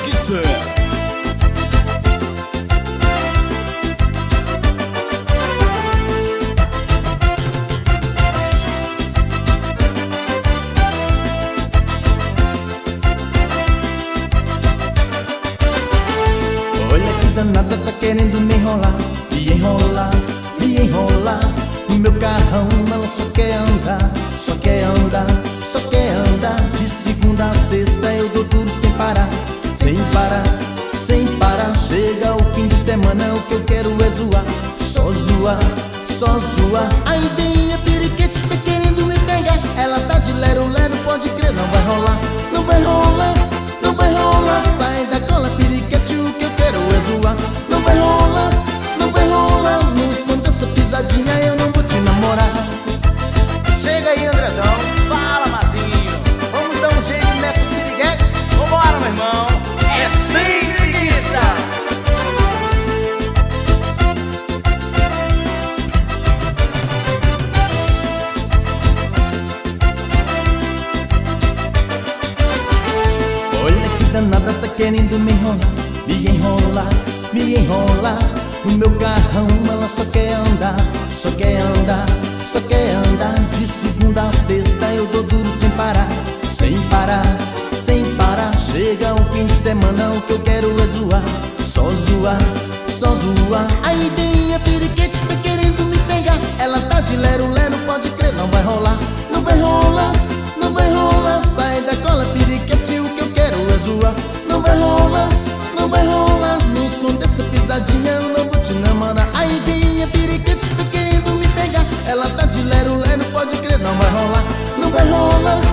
Produção. Olha que danada, tá querendo me enrolar, me enrolar, me enrolar. O meu carrão, ela só quer andar, só quer andar, só quer andar. De segunda a sexta eu dou tudo sem parar, sem parar, sem parar. Chega o fim de semana, o que eu quero é zoar, só zoar, só zoar. Aí vem a periquete, tá querendo me pegar. Ela tá de lero-lero, pode crer, não vai rolar, não vai rolar, não vai rolar. Sai da cola, periquete, o que eu quero é zoar. Não vai rolar, não vai rolar. No som dessa pisadinha eu não vou te namorar. Chega aí, Andrezão. Fala, Mazinho. Vamos dar um jeito nessas piriguetes? Vambora, meu irmão. É sem preguiça. Olha que danada, tá querendo me enrolar, me enrolar, me enrolar. O meu carrão, ela só quer andar, só quer andar, só quer andar. De segunda a sexta eu dou duro sem parar, sem parar, sem parar. Chega o fim de semana, o que eu quero é zoar, só zoar, só zoar. Aí vem a periquete, tá querendo me pegar. Ela tá de lero-lero, pode crer, não vai rolar, não vai rolar, não vai rolar. Sai da cola, periquete, o que eu quero é zoar. Não vai rolar, não vai rolar. No som dessa pisadinha eu não vou te namorar. Aí vem a periquete, tá querendo me pegar. Ela tá de lero-lero, pode crer, não vai rolar, não vai rolar,